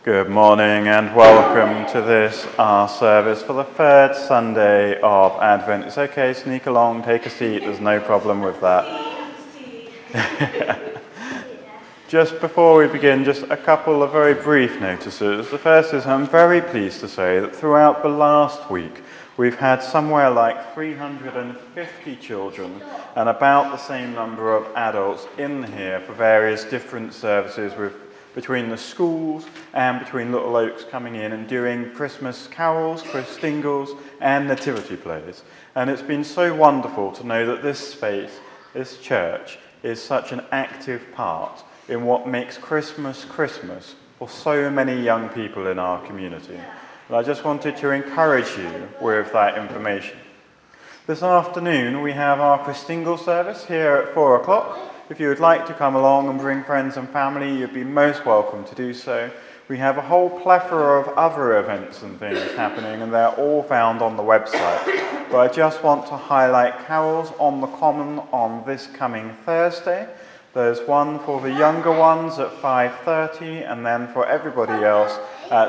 Good morning and welcome to this, our service for the third Sunday of Advent. It's okay, sneak along, take a seat, there's no problem with that. Just before we begin, just a couple of very brief notices. The first is I'm very pleased to say that throughout the last week, we've had somewhere like 350 children and about the same number of adults in here for various different services between the schools and between Little Oaks coming in and doing Christmas carols, Christingles and nativity plays. And it's been so wonderful to know that this space, this church, is such an active part in what makes Christmas Christmas for so many young people in our community. And I just wanted to encourage you with that information. This afternoon we have our Christingle service here at 4 o'clock. If you would like to come along and bring friends and family, you'd be most welcome to do so. We have a whole plethora of other events and things happening, and they're all found on the website. But I just want to highlight carols on the common on this coming Thursday. There's one for the younger ones at 5:30, and then for everybody else at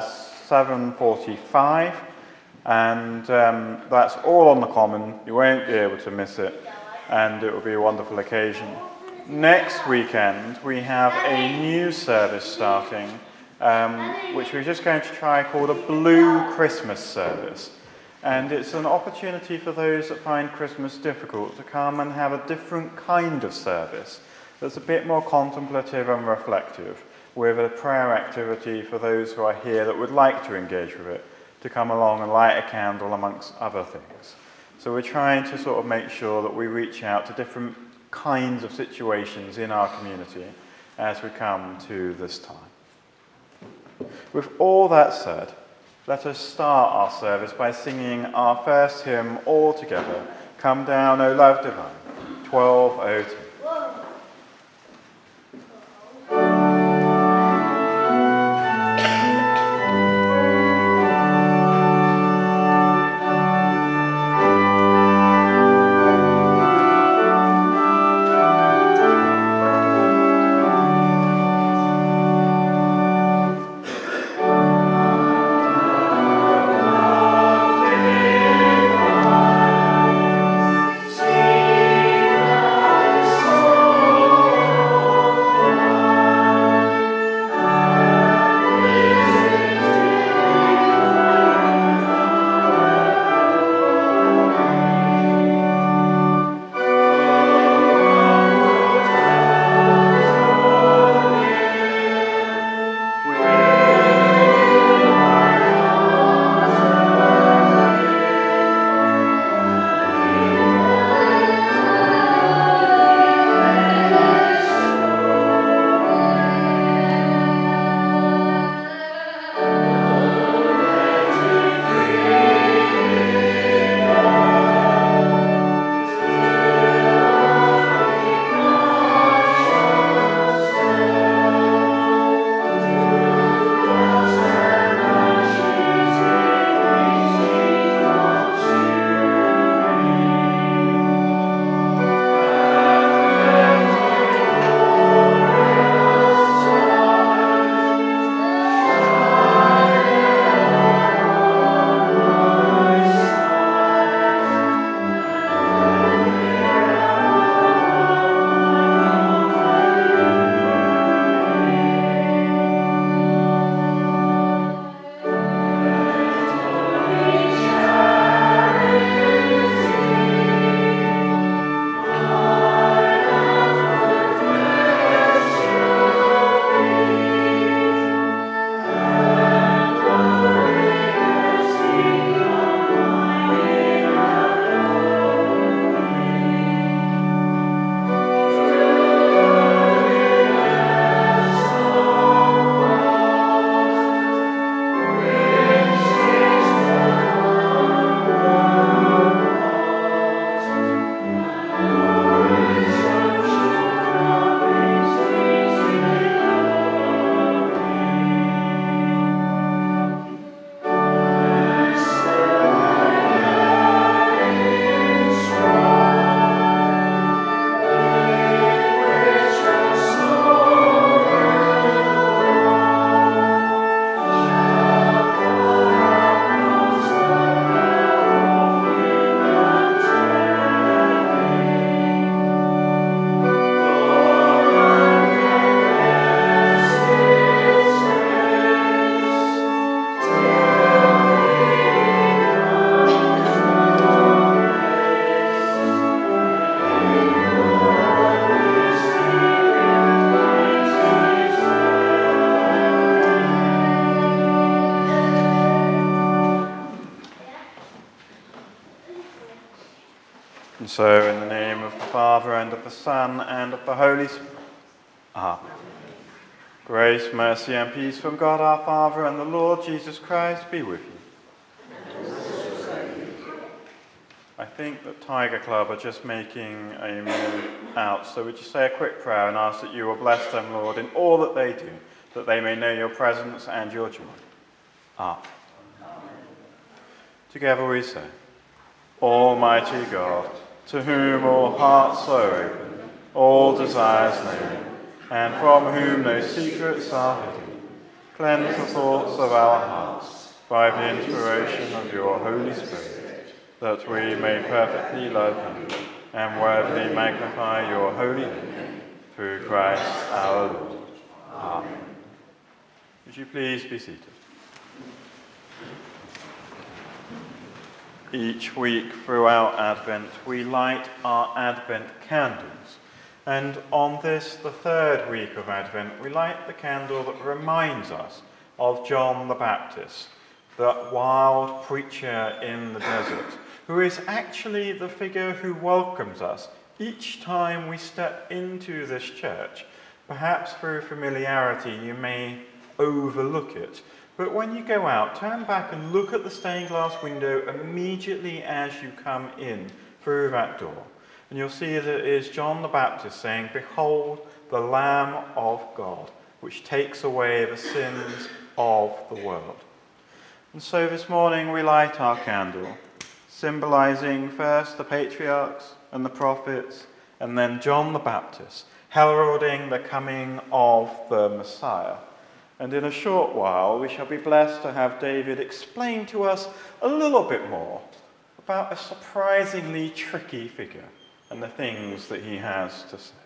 7:45. And that's all on the common. You won't be able to miss it, and it will be a wonderful occasion. Next weekend, we have a new service starting, which we're just going to try called a Blue Christmas service. And it's an opportunity for those that find Christmas difficult to come and have a different kind of service that's a bit more contemplative and reflective, with a prayer activity for those who are here that would like to engage with it, to come along and light a candle amongst other things. So we're trying to sort of make sure that we reach out to different kinds of situations in our community as we come to this time. With all that said, let us start our service by singing our first hymn all together, Come Down, O Love Divine, 12:02. so in the name of the Father, and of the Son, and of the Holy Spirit. Amen. Grace, mercy, and peace from God our Father and the Lord Jesus Christ be with you. I think that Tiger Club are just making a move out, so would you say a quick prayer and ask that you will bless them, Lord, in all that they do, that they may know your presence and your joy. Amen. Together we say, Almighty God, to whom all hearts are open, all desires known, and from whom no secrets are hidden, cleanse the thoughts of our hearts by the inspiration of your Holy Spirit, that we may perfectly love you and worthily magnify your holy name, through Christ our Lord. Amen. Would you please be seated? Each week throughout Advent, we light our Advent candles. And on this, the third week of Advent, we light the candle that reminds us of John the Baptist, that wild preacher in the desert, who is actually the figure who welcomes us each time we step into this church. Perhaps through familiarity you may overlook it, but when you go out, turn back and look at the stained glass window immediately as you come in through that door. And you'll see that it is John the Baptist saying, "Behold, the Lamb of God, which takes away the sins of the world." And so this morning we light our candle, symbolizing first the patriarchs and the prophets, and then John the Baptist, heralding the coming of the Messiah. And in a short while, we shall be blessed to have David explain to us a little bit more about a surprisingly tricky figure and the things that he has to say.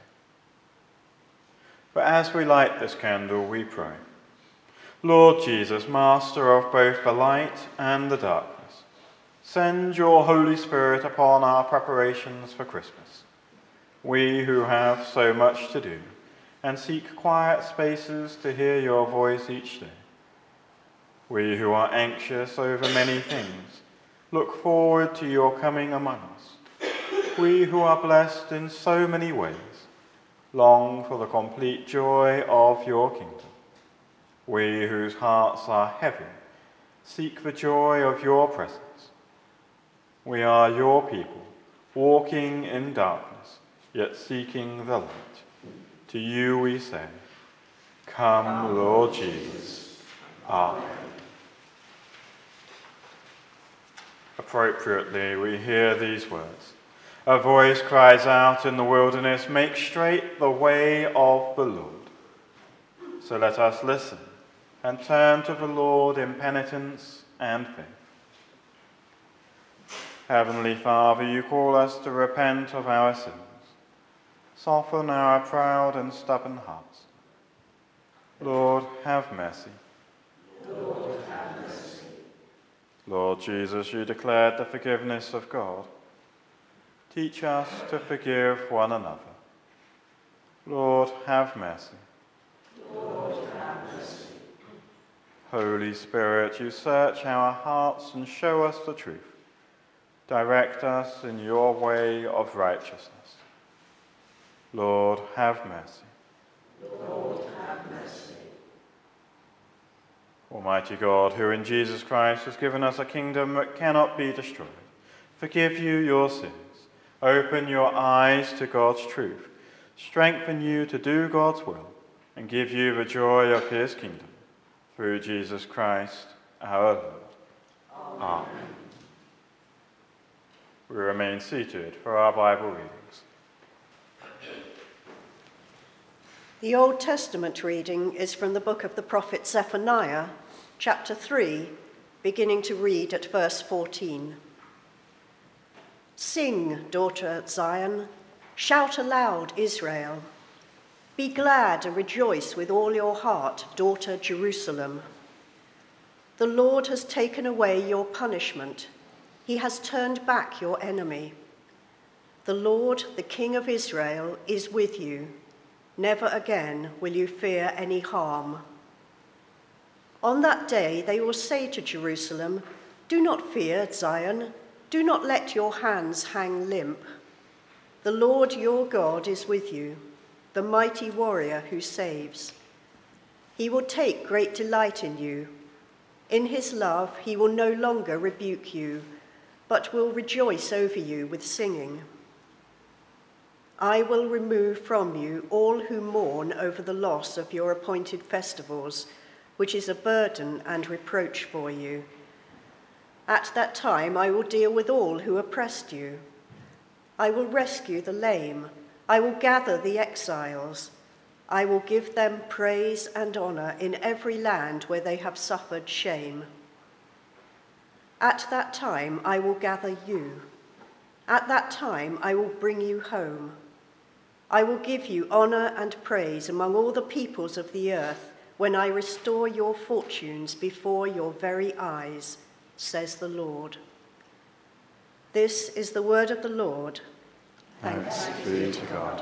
But as we light this candle, we pray. Lord Jesus, Master of both the light and the darkness, send your Holy Spirit upon our preparations for Christmas. We who have so much to do and seek quiet spaces to hear your voice each day. We who are anxious over many things look forward to your coming among us. We who are blessed in so many ways long for the complete joy of your kingdom. We whose hearts are heavy seek the joy of your presence. We are your people, walking in darkness, yet seeking the light. To you we say, Come, Lord Jesus. Amen. Appropriately, we hear these words. A voice cries out in the wilderness, "Make straight the way of the Lord." So let us listen and turn to the Lord in penitence and faith. Heavenly Father, you call us to repent of our sins. Soften our proud and stubborn hearts. Lord, have mercy. Lord, have mercy. Lord Jesus, you declared the forgiveness of God. Teach us to forgive one another. Lord, have mercy. Lord, have mercy. Holy Spirit, you search our hearts and show us the truth. Direct us in your way of righteousness. Lord, have mercy. Lord, have mercy. Almighty God, who in Jesus Christ has given us a kingdom that cannot be destroyed, forgive you your sins, open your eyes to God's truth, strengthen you to do God's will, and give you the joy of his kingdom, through Jesus Christ our Lord. Amen. We remain seated for our Bible readings. The Old Testament reading is from the book of the prophet Zephaniah, chapter 3, beginning to read at verse 14. Sing, daughter Zion, shout aloud, Israel. Be glad and rejoice with all your heart, daughter Jerusalem. The Lord has taken away your punishment. He has turned back your enemy. The Lord, the King of Israel, is with you. Never again will you fear any harm. On that day they will say to Jerusalem, "Do not fear, Zion. Do not let your hands hang limp. The Lord your God is with you, the mighty warrior who saves. He will take great delight in you. In his love he will no longer rebuke you, but will rejoice over you with singing. I will remove from you all who mourn over the loss of your appointed festivals, which is a burden and reproach for you. At that time I will deal with all who oppressed you. I will rescue the lame. I will gather the exiles. I will give them praise and honor in every land where they have suffered shame. At that time I will gather you. At that time I will bring you home. I will give you honor and praise among all the peoples of the earth when I restore your fortunes before your very eyes, says the Lord. This is the word of the Lord. Thanks be to God.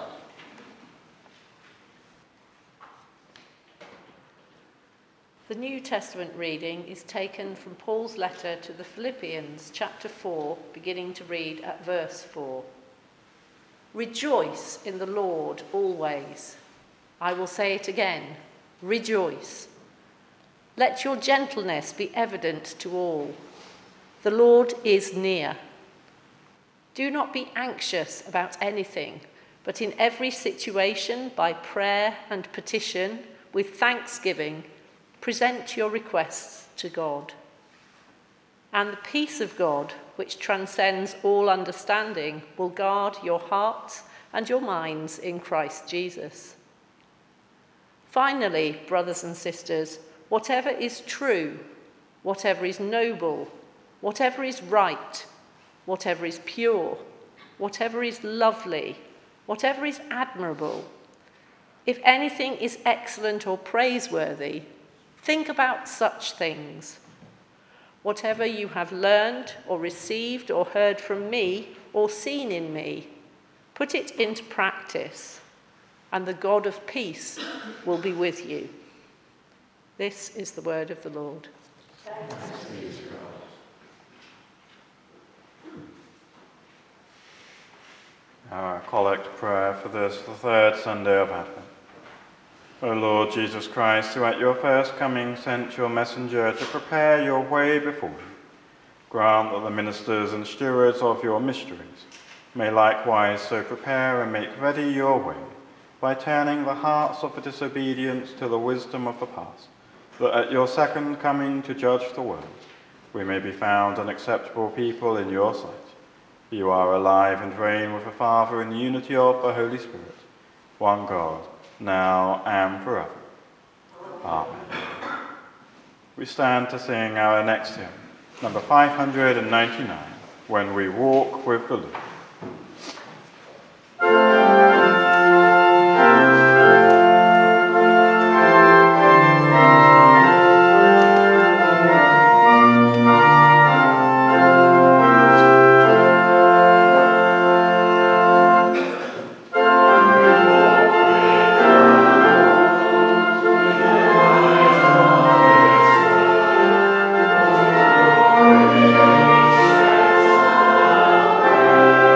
The New Testament reading is taken from Paul's letter to the Philippians, chapter 4, beginning to read at verse 4. Rejoice in the Lord always. I will say it again, rejoice. Let your gentleness be evident to all. The Lord is near. Do not be anxious about anything, but in every situation, by prayer and petition, with thanksgiving, present your requests to God. And the peace of God, which transcends all understanding, will guard your hearts and your minds in Christ Jesus. Finally, brothers and sisters, whatever is true, whatever is noble, whatever is right, whatever is pure, whatever is lovely, whatever is admirable, if anything is excellent or praiseworthy, think about such things. Whatever you have learned or received or heard from me or seen in me, put it into practice, and the God of peace will be with you. This is the word of the Lord. Thanks be to God. Our collect prayer for this, the third Sunday of Advent. O Lord Jesus Christ, who at your first coming sent your messenger to prepare your way before you, grant that the ministers and stewards of your mysteries may likewise so prepare and make ready your way by turning the hearts of the disobedience to the wisdom of the past, that at your second coming to judge the world, we may be found an acceptable people in your sight. You are alive and reign with the Father in the unity of the Holy Spirit, one God, now and forever. Amen. We stand to sing our next hymn, number 599, When We Walk with the Lord. Amen.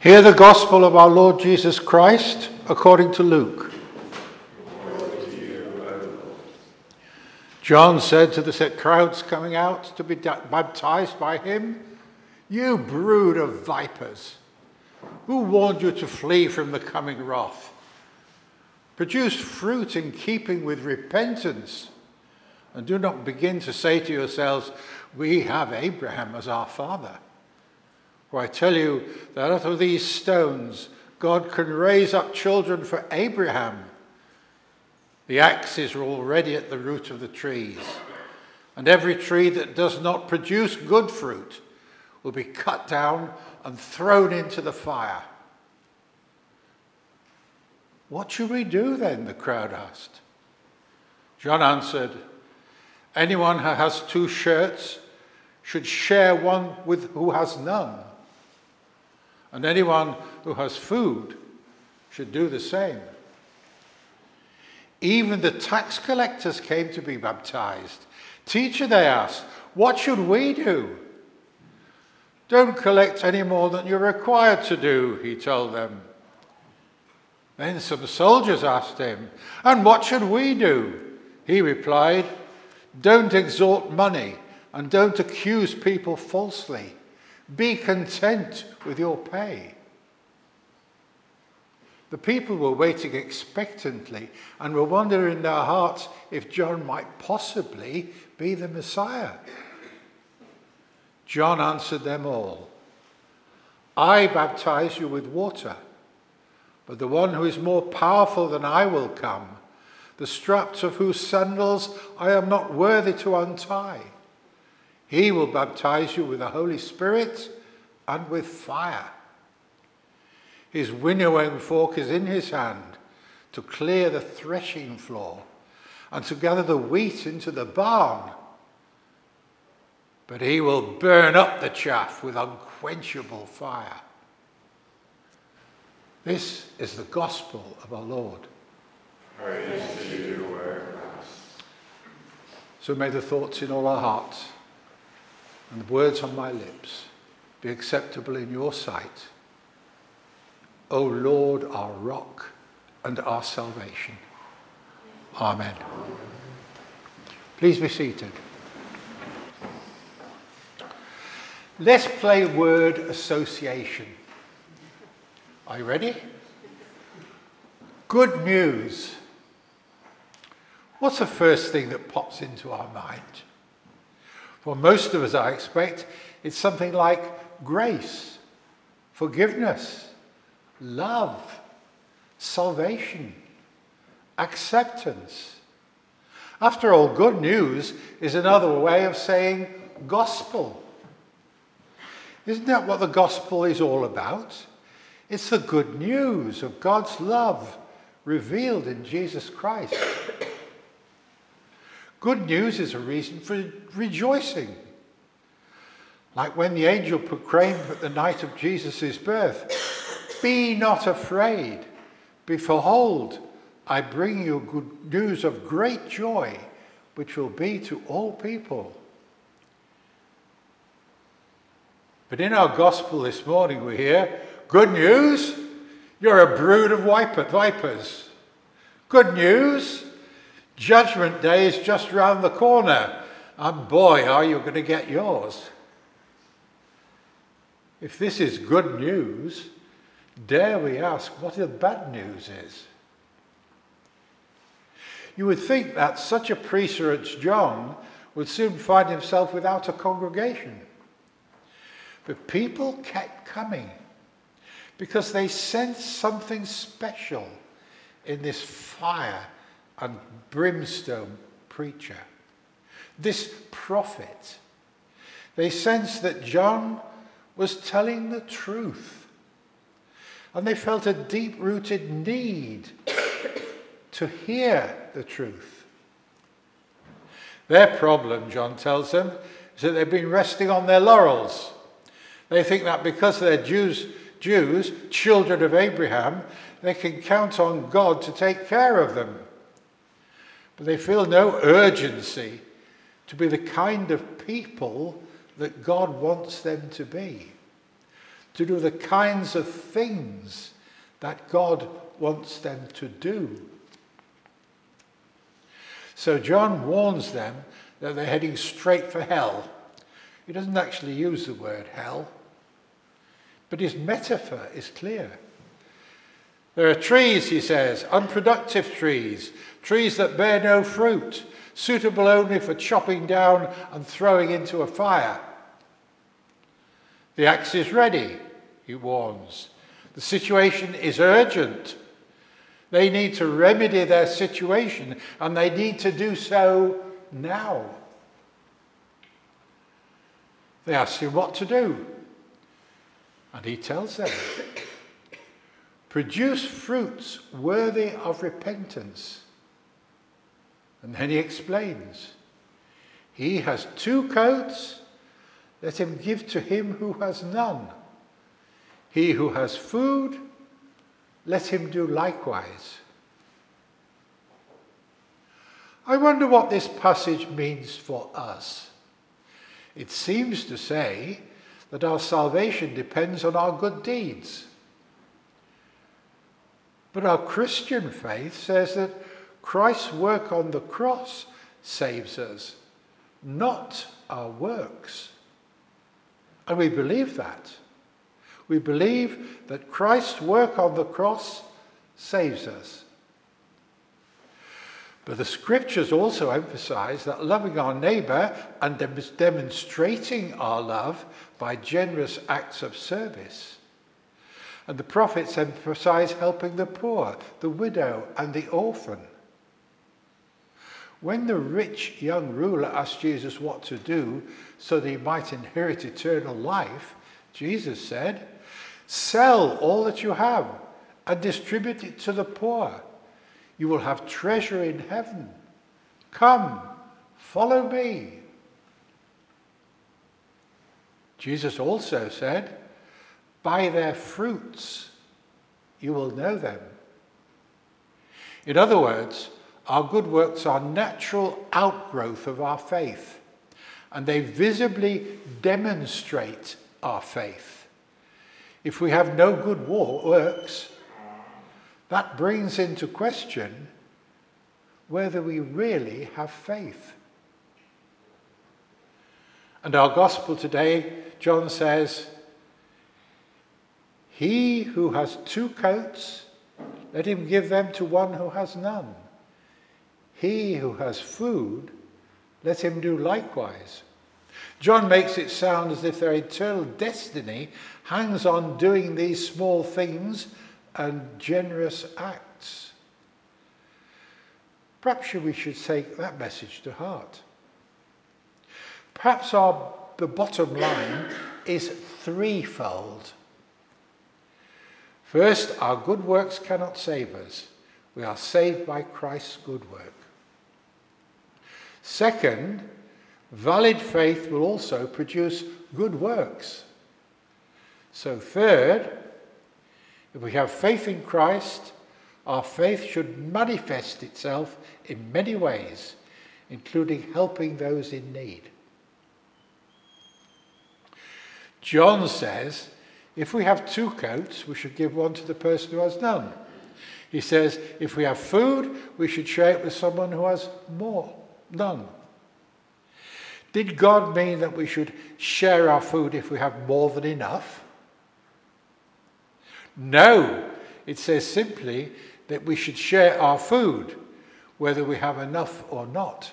Hear the gospel of our Lord Jesus Christ according to Luke. John said to the crowds coming out to be baptized by him, "You brood of vipers, who warned you to flee from the coming wrath? Produce fruit in keeping with repentance, and do not begin to say to yourselves, 'We have Abraham as our father.' For I tell you that out of these stones God can raise up children for Abraham. The axes are already at the root of the trees, and every tree that does not produce good fruit will be cut down and thrown into the fire." "What should we do then?" the crowd asked. John answered, "Anyone who has 2 shirts should share one with who has none. And anyone who has food should do the same." Even the tax collectors came to be baptized. "Teacher," they asked, "what should we do?" "Don't collect any more than you're required to do," he told them. Then some soldiers asked him, "And what should we do?" He replied, "Don't extort money and don't accuse people falsely. Be content with your pay." The people were waiting expectantly and were wondering in their hearts if John might possibly be the Messiah. John answered them all, "I baptize you with water, but the one who is more powerful than I will come, the straps of whose sandals I am not worthy to untie. He will baptize you with the Holy Spirit and with fire. His winnowing fork is in his hand to clear the threshing floor and to gather the wheat into the barn. But he will burn up the chaff with unquenchable fire." This is the gospel of our Lord. Praise to you, O Christ. So may the thoughts in all our hearts and the words on my lips be acceptable in your sight, O Lord, our rock and our salvation. Amen. Please be seated. Let's play word association. Are you ready? Good news. What's the first thing that pops into our mind? For most of us, I expect, it's something like grace, forgiveness, love, salvation, acceptance. After all, good news is another way of saying gospel. Isn't that what the gospel is all about? It's the good news of God's love revealed in Jesus Christ. Good news is a reason for rejoicing. Like when the angel proclaimed at the night of Jesus' birth, "Be not afraid, behold, I bring you good news of great joy, which will be to all people." But in our gospel this morning we hear, good news, you're a brood of vipers. Good news, Judgment Day is just round the corner, and boy, are you going to get yours. If this is good news, dare we ask what the bad news is? You would think that such a preacher as John would soon find himself without a congregation. But people kept coming because they sensed something special in this fire and brimstone preacher, this prophet. They sensed that John was telling the truth, and they felt a deep-rooted need to hear the truth. Their problem, John tells them, is that they've been resting on their laurels. They think that because they're Jews, children of Abraham, they can count on God to take care of them. But they feel no urgency to be the kind of people that God wants them to be. to do the kinds of things that God wants them to do. So John warns them that they're heading straight for hell. He doesn't actually use the word hell, but his metaphor is clear. There are trees, he says, unproductive trees, trees that bear no fruit, suitable only for chopping down and throwing into a fire. The axe is ready, he warns. The situation is urgent. They need to remedy their situation, and they need to do so now. They ask him what to do, and he tells them, produce fruits worthy of repentance. And then he explains, he has 2 coats, let him give to him who has none. He who has food, let him do likewise. I wonder what this passage means for us. It seems to say that our salvation depends on our good deeds. But our Christian faith says that Christ's work on the cross saves us, not our works. And we believe that. We believe that Christ's work on the cross saves us. But the scriptures also emphasize that loving our neighbour and demonstrating our love by generous acts of service. And the prophets emphasize helping the poor, the widow, and the orphan. When the rich young ruler asked Jesus what to do so that he might inherit eternal life, Jesus said, sell all that you have and distribute it to the poor. You will have treasure in heaven. Come, follow me. Jesus also said, by their fruits you will know them. In other words, our good works are natural outgrowth of our faith, and they visibly demonstrate our faith. If we have no good works, that brings into question whether we really have faith. And our gospel today, John says, he who has 2 coats, let him give them to one who has none. He who has food, let him do likewise. John makes it sound as if their eternal destiny hangs on doing these small things and generous acts. Perhaps we should take that message to heart. Perhaps the bottom line is threefold. First, our good works cannot save us. We are saved by Christ's good work. Second, valid faith will also produce good works. So third, if we have faith in Christ, our faith should manifest itself in many ways, including helping those in need. John says, if we have 2 coats, we should give one to the person who has none. He says, if we have food, we should share it with someone who has none. Did God mean that we should share our food if we have more than enough? No, it says simply that we should share our food, whether we have enough or not.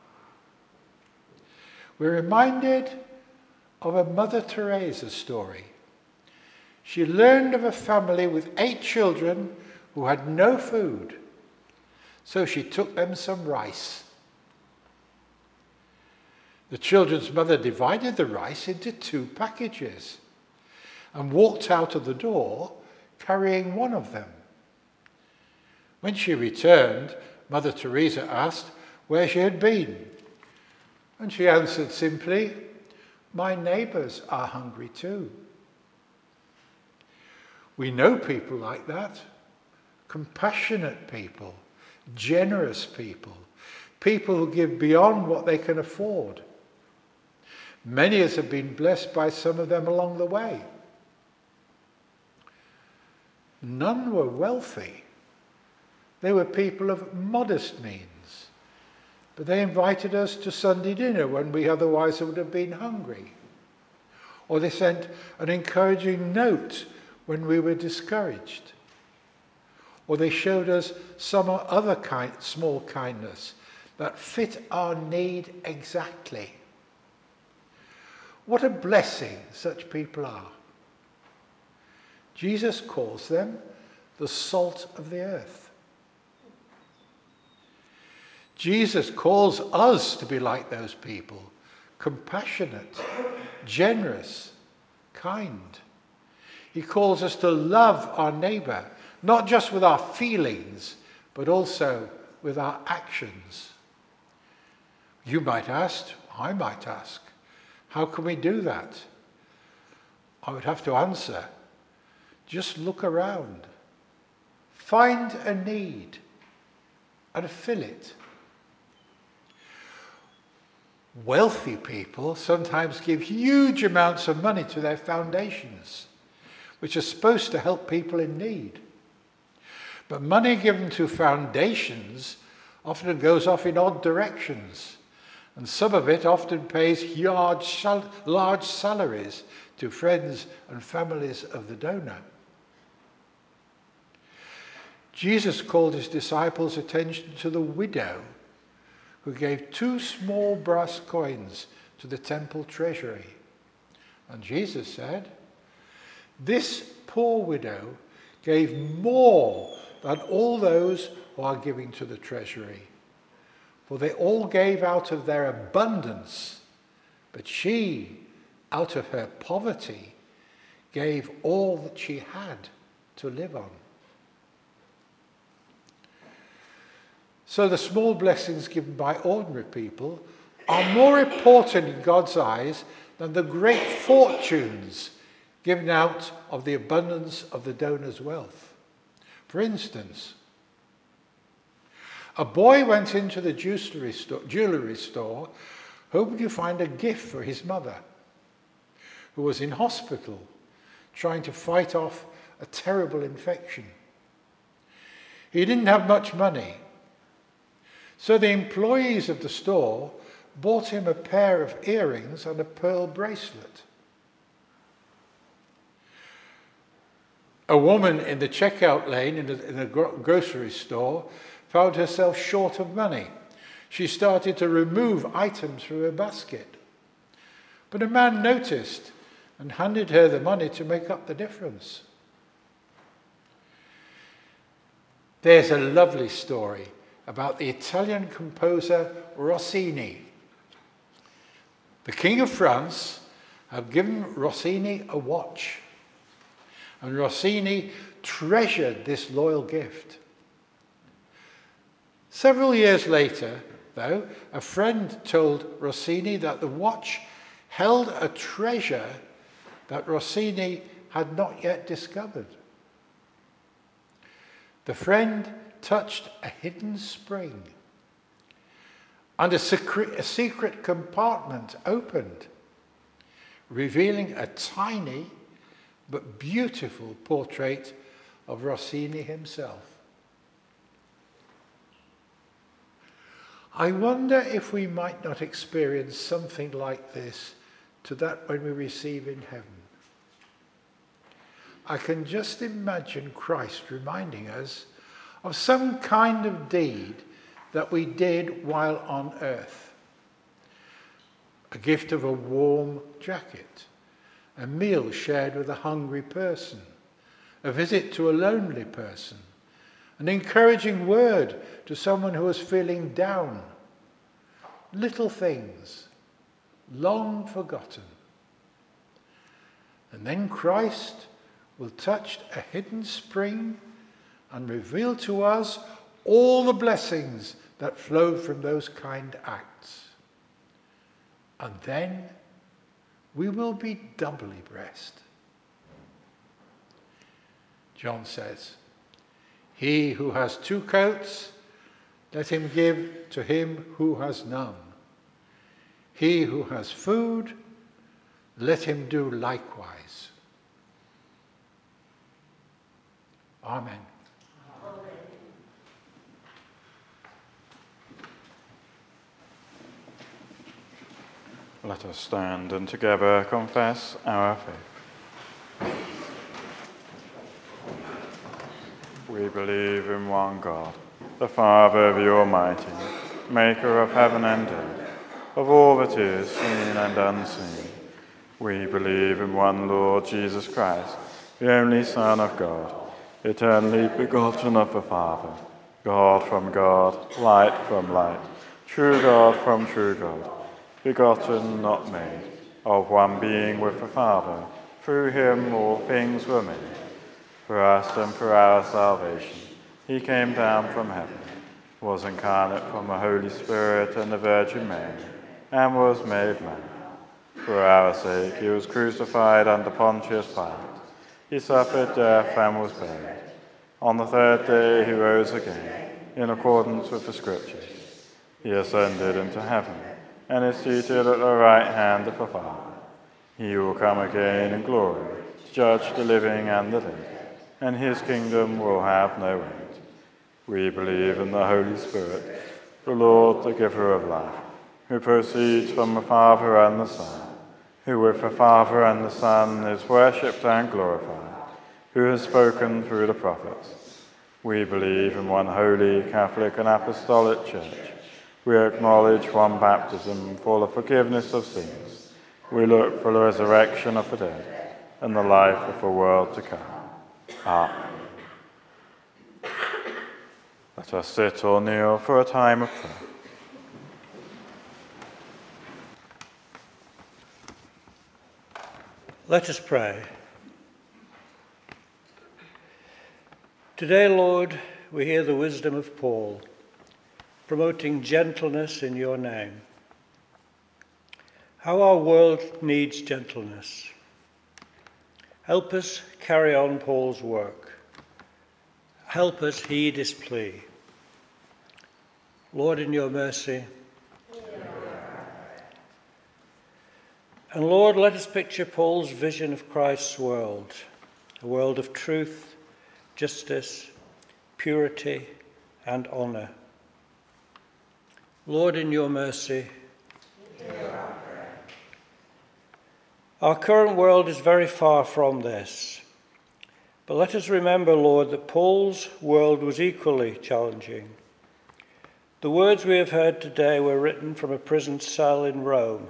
We're reminded of a Mother Teresa story. She learned of a family with 8 children who had no food, so she took them some rice. The children's mother divided the rice into 2 packages and walked out of the door carrying one of them. When she returned, Mother Teresa asked where she had been, and she answered simply, "My neighbours are hungry too." We know people like that, compassionate people, generous people, people who give beyond what they can afford. Many of us have been blessed by some of them along the way. none were wealthy. They were people of modest means. But they invited us to Sunday dinner when we otherwise would have been hungry. Or they sent an encouraging note when we were discouraged. Or they showed us some other small kindness that fit our need exactly. What a blessing such people are. Jesus calls them the salt of the earth. Jesus calls us to be like those people, compassionate, generous, kind. He calls us to love our neighbour, not just with our feelings, but also with our actions. You might ask, I might ask, how can we do that? I would have to answer, just look around. Find a need and fill it. Wealthy people sometimes give huge amounts of money to their foundations, which are supposed to help people in need. But money given to foundations often goes off in odd directions, and some of it often pays large salaries to friends and families of the donor. Jesus called his disciples' attention to the widow who gave 2 small brass coins to the temple treasury. And Jesus said, "This poor widow gave more than all those who are giving to the treasury. For they all gave out of their abundance, but she, out of her poverty, gave all that she had to live on." So the small blessings given by ordinary people are more important in God's eyes than the great fortunes given out of the abundance of the donor's wealth. For instance, a boy went into the jewellery store hoping to find a gift for his mother, who was in hospital trying to fight off a terrible infection. He didn't have much money, so the employees of the store bought him a pair of earrings and a pearl bracelet. A woman in the checkout lane in a grocery store found herself short of money. She started to remove items from her basket. But a man noticed and handed her the money to make up the difference. There's a lovely story about the Italian composer Rossini. The King of France had given Rossini a watch, and Rossini treasured this loyal gift. Several years later, though, a friend told Rossini that the watch held a treasure that Rossini had not yet discovered. The friend touched a hidden spring, and a secret compartment opened, revealing a tiny but beautiful portrait of Rossini himself. I wonder if we might not experience something like this to that when we receive in heaven. I can just imagine Christ reminding us of some kind of deed that we did while on earth. A gift of a warm jacket, a meal shared with a hungry person, a visit to a lonely person, an encouraging word to someone who was feeling down. Little things, long forgotten. And then Christ will touch a hidden spring and reveal to us all the blessings that flow from those kind acts. And then we will be doubly blessed. John says, "He who has 2 coats, let him give to him who has none. He who has food, let him do likewise." Amen. Let us stand and together confess our faith. We believe in one God, the Father, the Almighty, maker of heaven and earth, of all that is seen and unseen. We believe in one Lord Jesus Christ, the only Son of God, eternally begotten of the Father, God from God, light from light, true God from true God, begotten, not made, of one being with the Father. Through him all things were made. For us and for our salvation, he came down from heaven, was incarnate from the Holy Spirit and the Virgin Mary, and was made man. For our sake he was crucified under Pontius Pilate. He suffered death and was buried. On the third day he rose again, in accordance with the Scriptures. He ascended into heaven, and is seated at the right hand of the Father. He will come again in glory, to judge the living and the dead, and his kingdom will have no end. We believe in the Holy Spirit, the Lord, the giver of life, who proceeds from the Father and the Son, who with the Father and the Son is worshipped and glorified, who has spoken through the prophets. We believe in one holy, Catholic and Apostolic Church. We acknowledge one baptism for the forgiveness of sins. We look for the resurrection of the dead and the life of the world to come. Amen. Let us sit or kneel for a time of prayer. Let us pray. Today, Lord, we hear the wisdom of Paul, promoting gentleness in your name. How our world needs gentleness. Help us carry on Paul's work. Help us heed his plea. Lord, in your mercy. And Lord, let us picture Paul's vision of Christ's world, a world of truth, justice, purity, and honour. Lord, in your mercy. Our current world is very far from this. But let us remember, Lord, that Paul's world was equally challenging. The words we have heard today were written from a prison cell in Rome.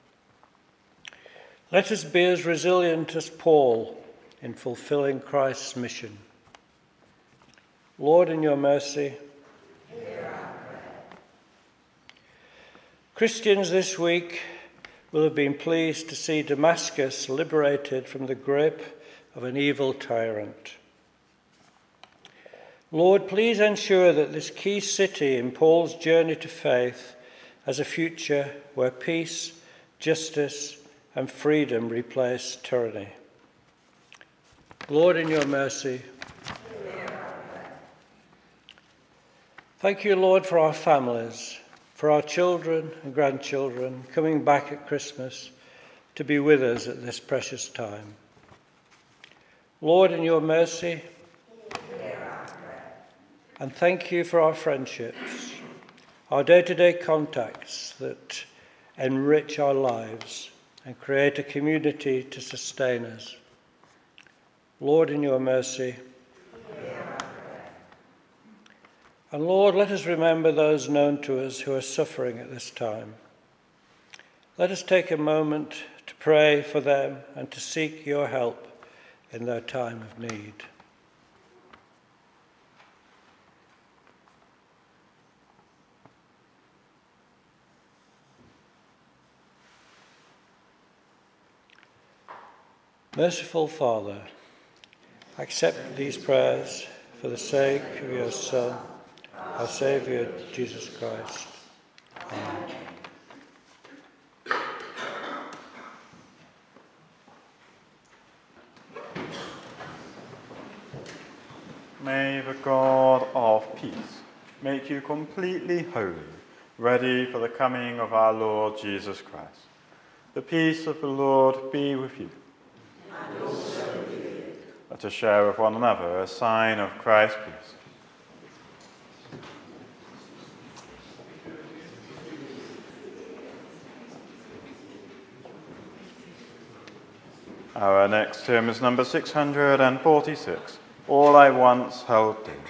Let us be as resilient as Paul in fulfilling Christ's mission. Lord, in your mercy. Christians this week will have been pleased to see Damascus liberated from the grip of an evil tyrant. Lord, please ensure that this key city in Paul's journey to faith has a future where peace, justice, and freedom replace tyranny. Lord, in your mercy. Thank you, Lord, for our families, for our children and grandchildren coming back at Christmas to be with us at this precious time. Lord, in your mercy. And thank you for our friendships, our day-to-day contacts that enrich our lives and create a community to sustain us. Lord, in your mercy. And Lord, let us remember those known to us who are suffering at this time. Let us take a moment to pray for them and to seek your help in their time of need. Merciful Father, accept these prayers for the sake of your Son, our Saviour, Jesus Christ. Amen. May the God of peace make you completely holy, ready for the coming of our Lord Jesus Christ. The peace of the Lord be with you. And also with you. Let us share with one another a sign of Christ's peace. Our next hymn is number 646, All I Once Held Dear.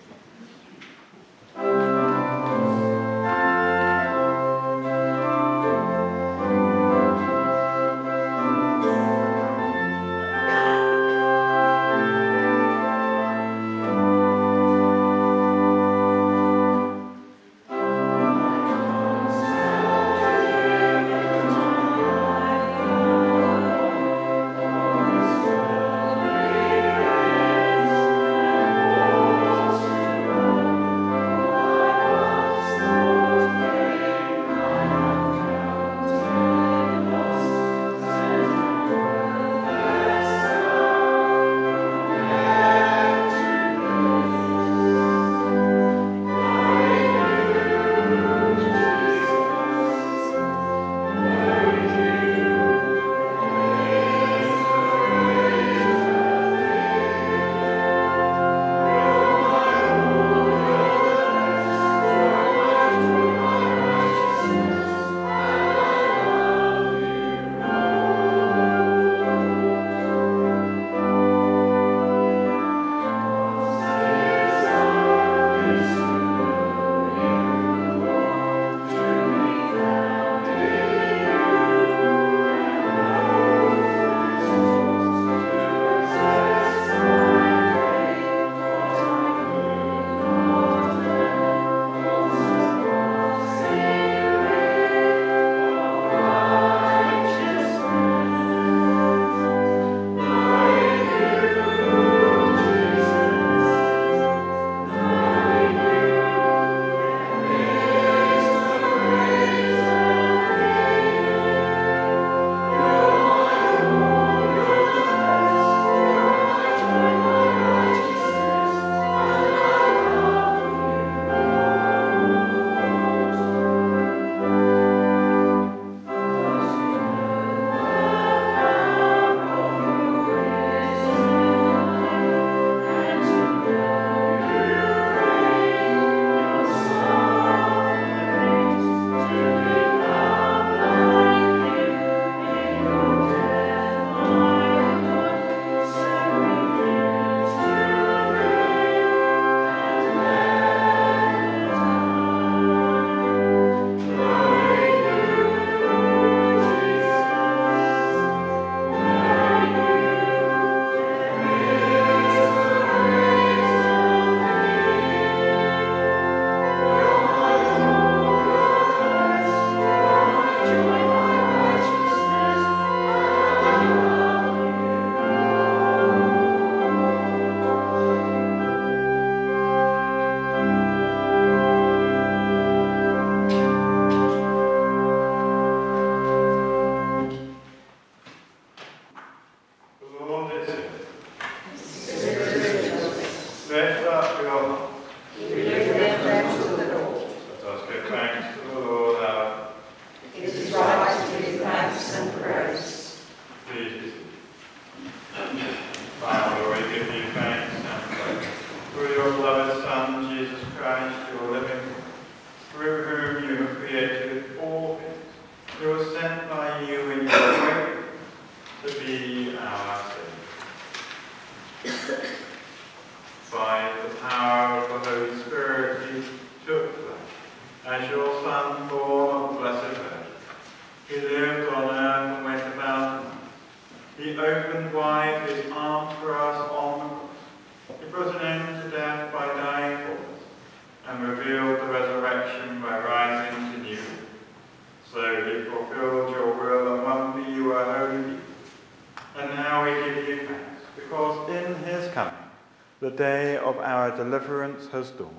The day of our deliverance has dawned,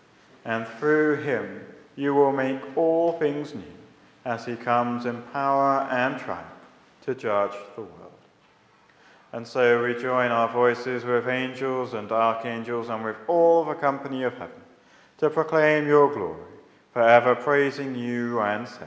and through him you will make all things new, as he comes in power and triumph to judge the world. And so we join our voices with angels and archangels and with all the company of heaven to proclaim your glory, forever praising you and saying,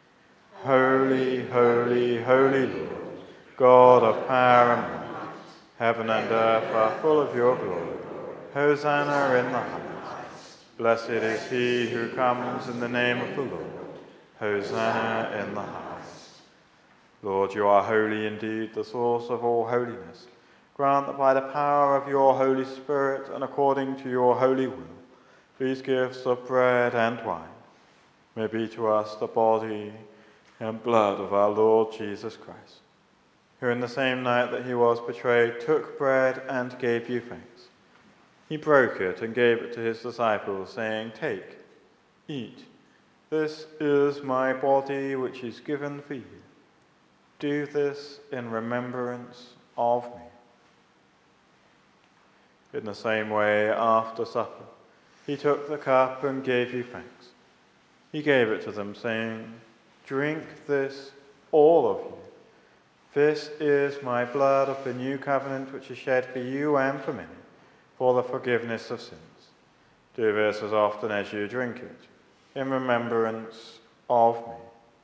Holy, holy, holy Lord, God of power and might, Heaven and earth are full of your glory. Hosanna in the highest. Blessed is he who comes in the name of the Lord. Hosanna in the highest. Lord, you are holy indeed, the source of all holiness. Grant that by the power of your Holy Spirit and according to your holy will, these gifts of bread and wine may be to us the body and blood of our Lord Jesus Christ, who in the same night that he was betrayed took bread and gave you thanks. He broke it and gave it to his disciples, saying, "Take, eat. This is my body which is given for you. Do this in remembrance of me." In the same way, after supper, he took the cup and gave you thanks. He gave it to them, saying, "Drink this, all of you. This is my blood of the new covenant, which is shed for you and for many, for the forgiveness of sins. Do this as often as you drink it, in remembrance of me."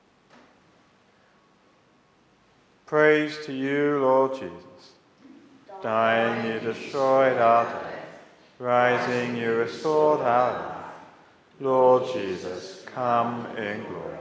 Praise to you, Lord Jesus. Dying, you destroyed our death. Rising, you restored our life. Lord Jesus, come in glory.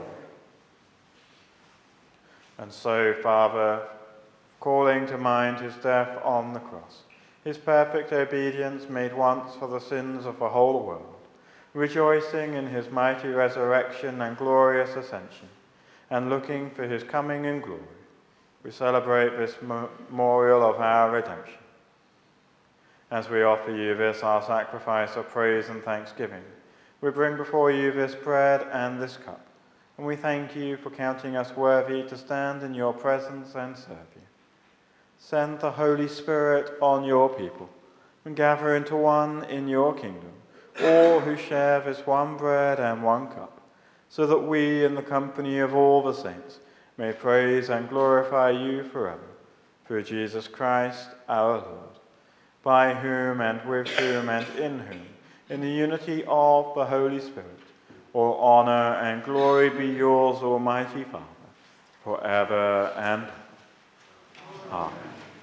And so, Father, calling to mind his death on the cross, his perfect obedience made once for the sins of the whole world, rejoicing in his mighty resurrection and glorious ascension, and looking for his coming in glory, we celebrate this memorial of our redemption. As we offer you this, our sacrifice of praise and thanksgiving, we bring before you this bread and this cup, and we thank you for counting us worthy to stand in your presence and serve you. Send the Holy Spirit on your people, and gather into one in your kingdom all who share this one bread and one cup, so that we, in the company of all the saints, may praise and glorify you forever, through Jesus Christ our Lord, by whom and with whom and in whom, in the unity of the Holy Spirit, all honor and glory be yours, Almighty Father, forever and ever. Amen.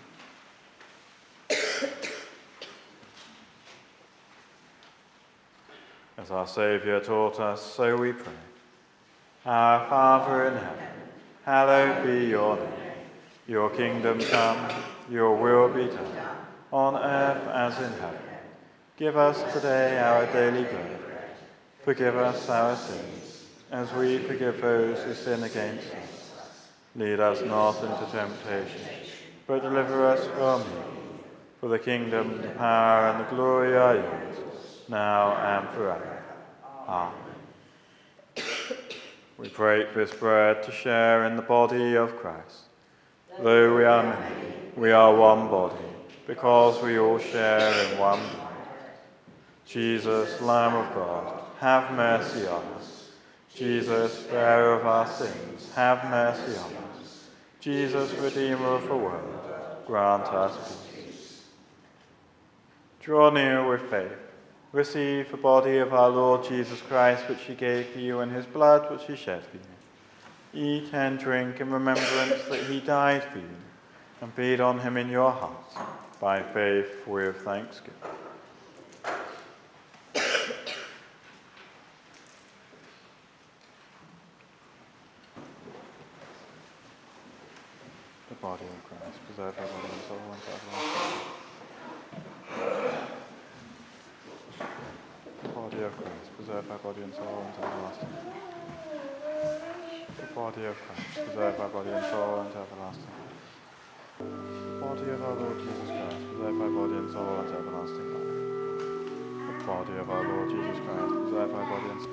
As our Saviour taught us, so we pray. Our Father in heaven, hallowed be your name. Your kingdom come, your will be done, on earth as in heaven. Give us today our daily bread. Forgive us our sins, as we forgive those who sin against us. Lead us not into temptation, but deliver us from evil. For the kingdom, the power, and the glory are yours, now and forever. Amen. We break this bread to share in the body of Christ. Though we are many, we are one body, because we all share in one bread. Jesus, Lamb of God, have mercy on us. Jesus, bearer of our sins, have mercy on us. Jesus, Redeemer of the world, grant us peace. Draw near with faith. Receive the body of our Lord Jesus Christ, which he gave for you, and his blood, which he shed for you. Eat and drink in remembrance that he died for you, and feed on him in your hearts, by faith with thanksgiving. The body of Christ, preserve our body and soul unto everlasting. The body of Christ, preserve our body and soul unto everlasting. The body of Christ, preserve our body and soul unto everlasting. The body of our Lord Jesus Christ, preserve our body and soul unto everlasting life. The body of our Lord Jesus Christ, preserve our body and soul.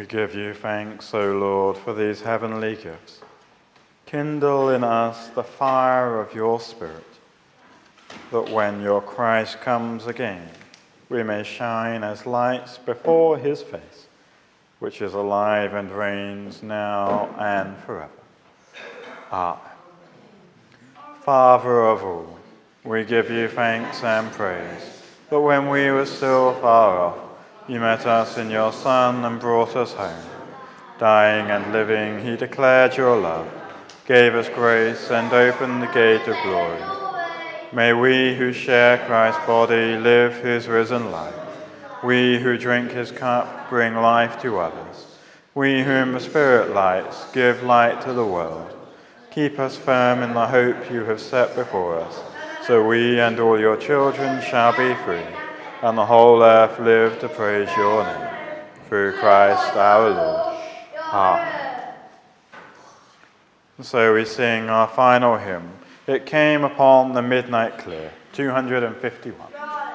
We give you thanks, O Lord, for these heavenly gifts. Kindle in us the fire of your Spirit, that when your Christ comes again, we may shine as lights before his face, which is alive and reigns now and forever. Amen. Father of all, we give you thanks and praise, that when we were still far off, you met us in your Son and brought us home. Dying and living, he declared your love, gave us grace, and opened the gate of glory. May we who share Christ's body live his risen life. We who drink his cup bring life to others. We whom the Spirit lights give light to the world. Keep us firm in the hope you have set before us, so we and all your children shall be free, and the whole earth live to praise your name. Through Christ our Lord. Amen. And so we sing our final hymn, It Came Upon the Midnight Clear, 251.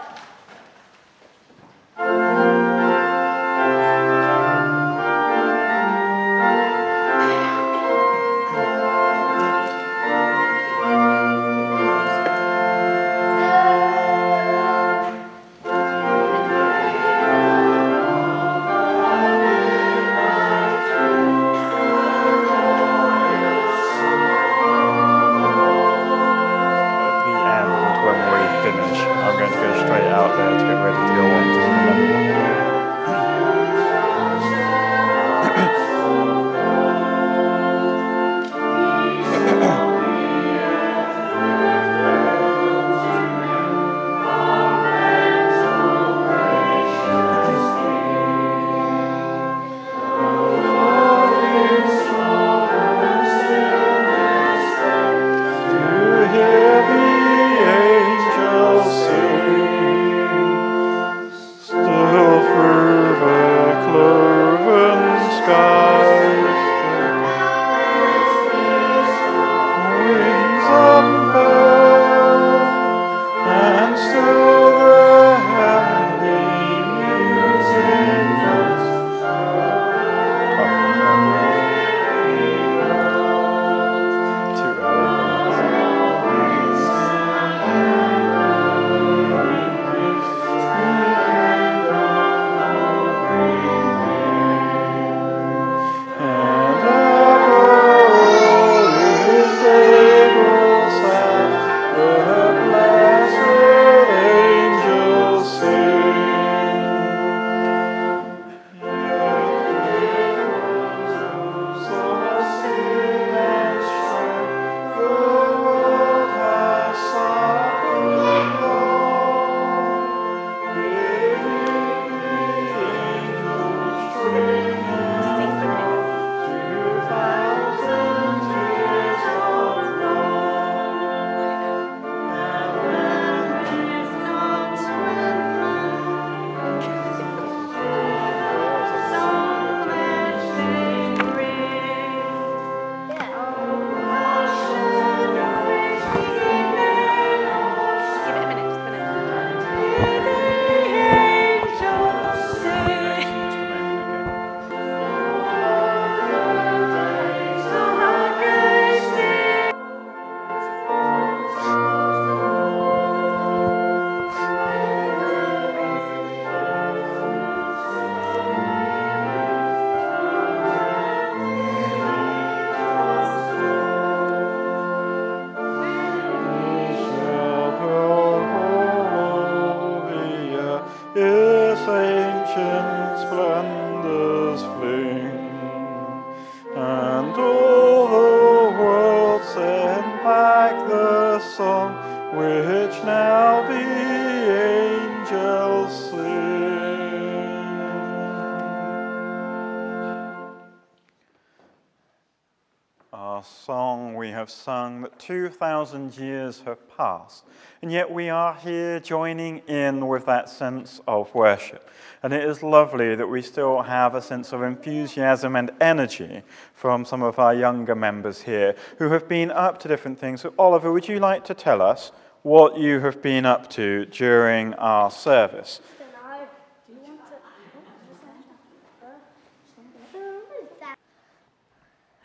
Our song we have sung that 2,000 years have passed, and yet we are here joining in with that sense of worship. And it is lovely that we still have a sense of enthusiasm and energy from some of our younger members here who have been up to different things. So Oliver, would you like to tell us what you have been up to during our service?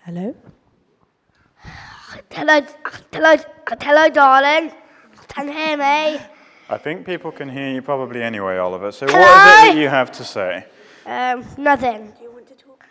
Hello? Hello, darling. Can you hear me? I think people can hear you probably anyway, Oliver. So Hello? what is it that you have to say? Nothing. Do you want to talk?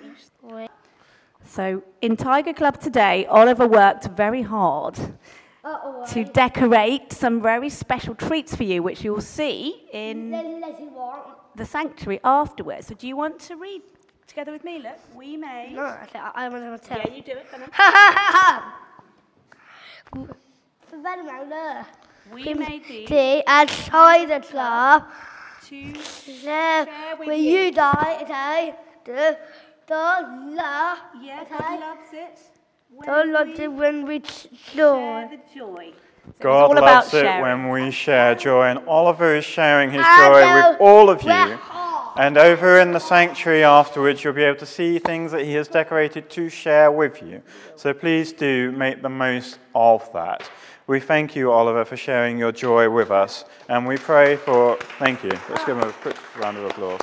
So, in Tiger Club today, Oliver worked very hard to decorate some very special treats for you, which you'll see in the sanctuary afterwards. So, do you want to read together with me? Look, we made... No, I want to tell. Yeah, you do it. We made these outside the club to share with you die today. Yeah, God loves it. When we Share the joy. So God it's all about loves it sharing. when we share joy, and Oliver is sharing his joy with all of you. And over in the sanctuary afterwards, you'll be able to see things that he has decorated to share with you. So please do make the most of that. We thank you, Oliver, for sharing your joy with us, and we pray for... Thank you. Let's give him a quick round of applause.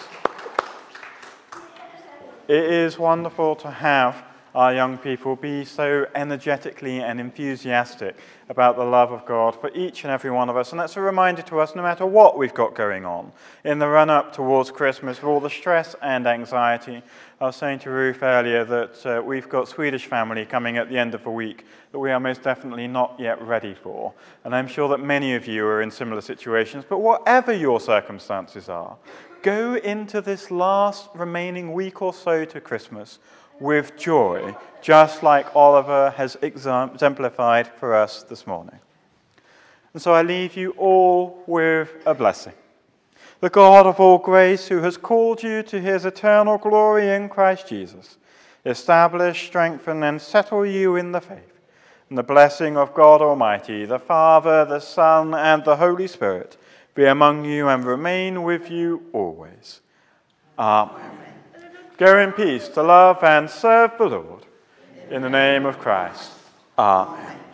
It is wonderful to have our young people be so energetically and enthusiastic about the love of God for each and every one of us. And that's a reminder to us, no matter what we've got going on in the run-up towards Christmas, with all the stress and anxiety. I was saying to Ruth earlier that we've got Swedish family coming at the end of the week that we are most definitely not yet ready for. And I'm sure that many of you are in similar situations. But whatever your circumstances are, go into this last remaining week or so to Christmas with joy, just like Oliver has exemplified for us this morning. And so I leave you all with a blessing. The God of all grace, who has called you to his eternal glory in Christ Jesus, establish, strengthen, and settle you in the faith. And the blessing of God Almighty, the Father, the Son, and the Holy Spirit, be among you and remain with you always. Amen. Go in peace to love and serve the Lord. In the name of Christ. Amen.